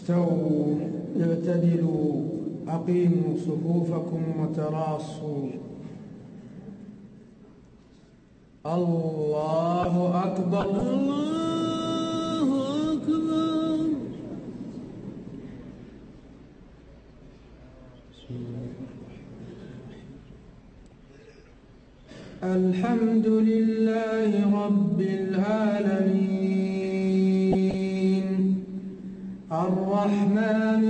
استووا اعتدلوا أقيموا صفوفكم وتراصوا. الله أكبر الله أكبر. الحمد لله رب العالمين الرحمن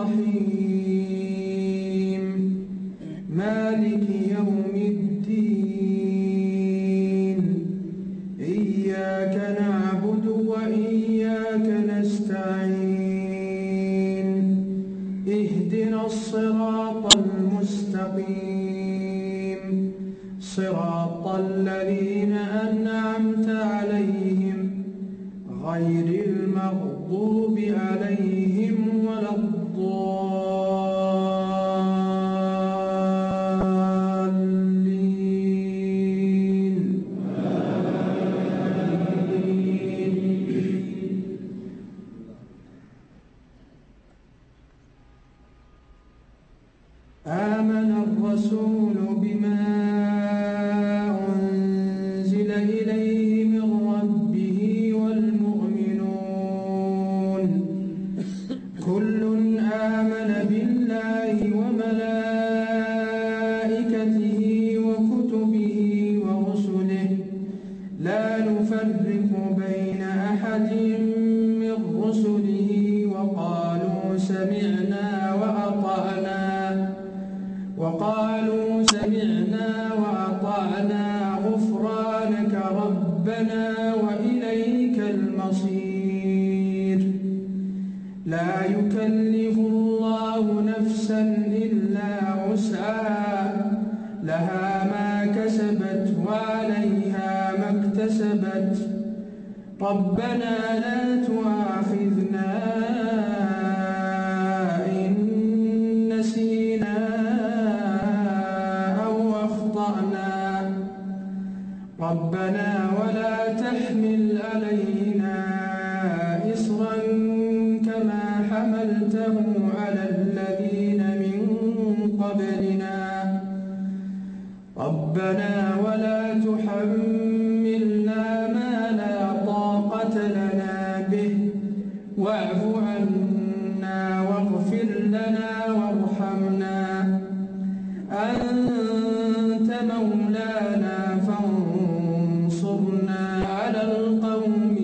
الرحيم مالك يوم الدين إياك نعبد وإياك نستعين اهدنا الصراط المستقيم صراط الذين أنعمت عليهم غير المغضوب عليهم ولا الضالين. آمن الرسول بما أنزل إليه من ربه والمؤمنون كل آمن بالله وملائكته وكتبه ورسله لا نفرق بين أحد من رسله وقالوا سمعنا وأطعنا غفرانك ربنا وإليك المصير. لا يكلف الله نفسا إلا وسعها لها ما كسبت وعليها ما اكتسبت ربنا لا تؤاخذنا إن نسينا أو أخطأنا ربنا ولا تحمل علينا إصرا كما حملته على الذين من قبلنا ربنا ولا تحملنا ما لا طاقة لنا به واعف عنا واغفر لنا وارحمنا أنت مولانا فانصرنا على القوم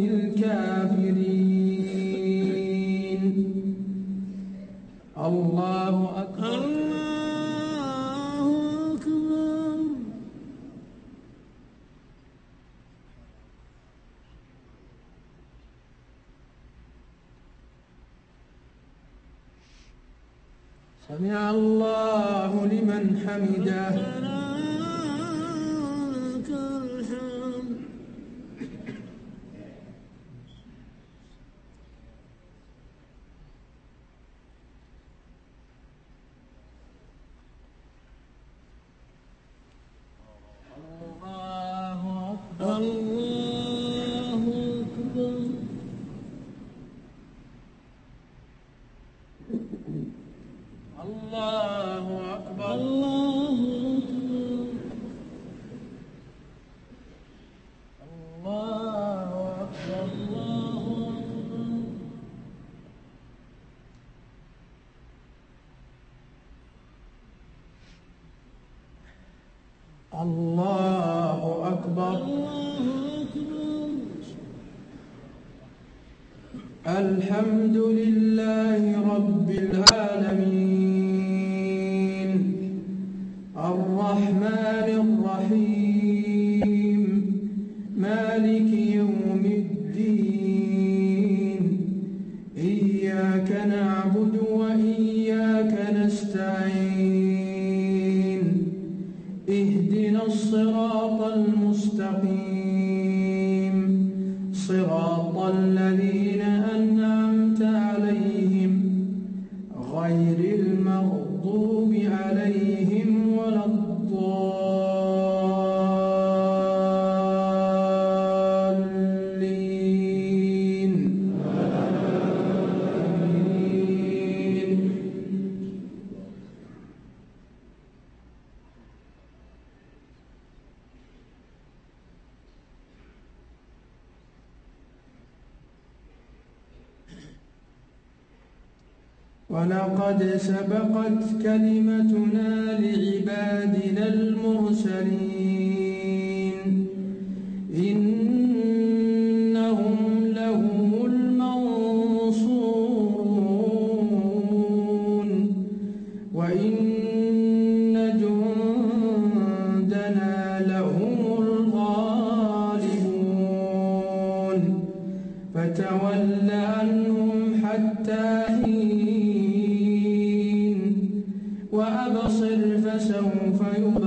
الكافرين. الله أكبر. الله أكبر. سمع الله لمن حمده. لك الحمد. الله أكبر. الله أكبر. الله أكبر. الله أكبر. الله أكبر. الحمد لله رب العالمين الرحمن الرحيم مالك يوم الدين إياك نعبد وإياك نستعين اهدنا الصراط المستقيم صراط الذين أنعمت عليهم غير المغضوب عليهم ولا الضالين. ولقد سبقت كلمتنا لعبادنا المرسلين إنهم لهم المنصورون وإن جندنا لهم الغالبون فتول عنهم حتى حين وأبصر فسوف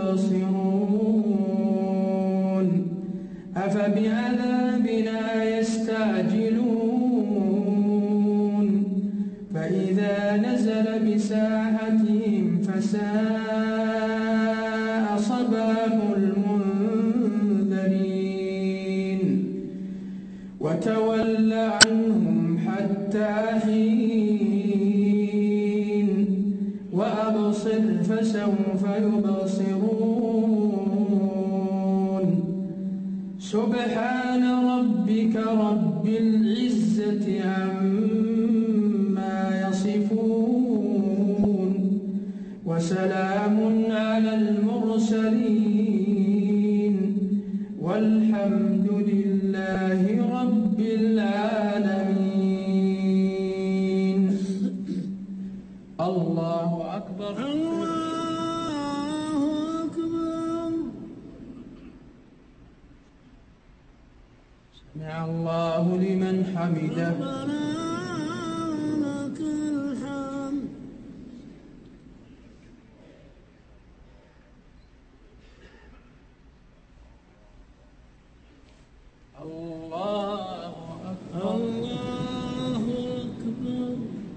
يبصرون أفبعذابنا يستعجلون فإذا نزل بساحتهم فساء صباح المنذرين وتول عنهم حتى حين وأبصر فسوف يبصرون سبحان ربك رب العزة عما يصفون وسلام على المرسلين والحمد لله رب العالمين. الله أكبر. الله أكبر. سمع الله لمن حمده. ربنا لك الحمد. الله أكبر. الله أكبر.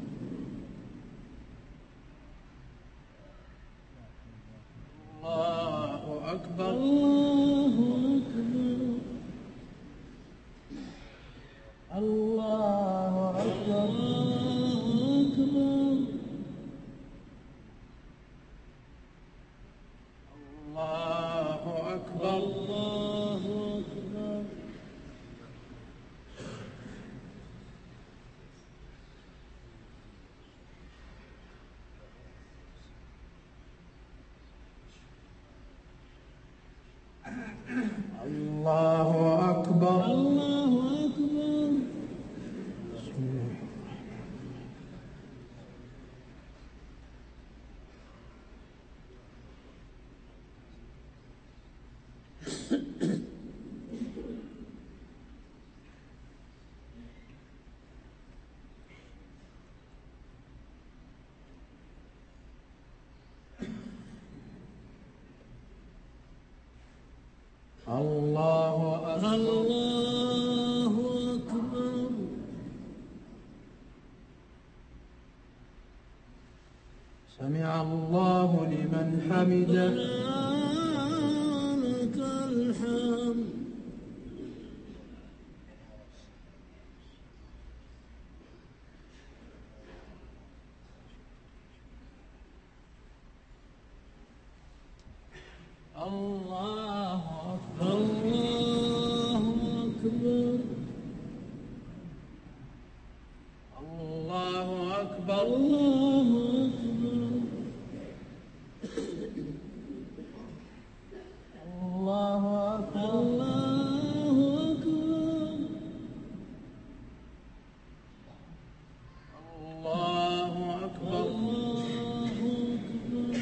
الله أكبر. الله أكبر. الله أكبر. الله أكبر. الله أكبر. الله أكبر. الله أكبر. الله أكبر. الله أكبر. سمع الله لمن حمده. ربنا لك الحمد. الله أكبر. الله أكبر. الله أكبر. الله أكبر. الله أكبر. الله أكبر. الله أكبر. الله أكبر.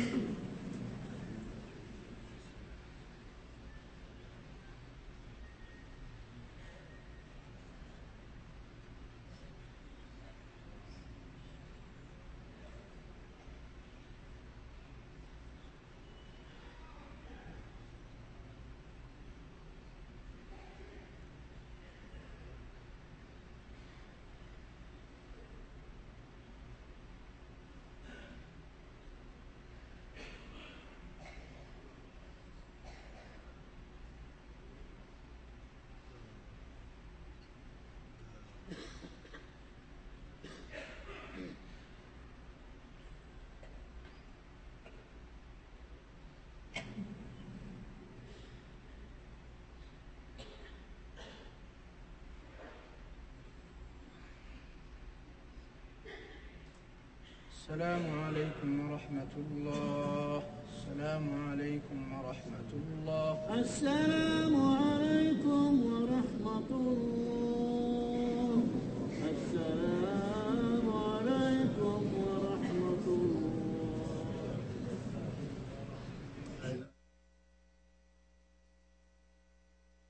السلام عليكم ورحمة الله. السلام عليكم ورحمة الله. السلام عليكم ورحمة الله. السلام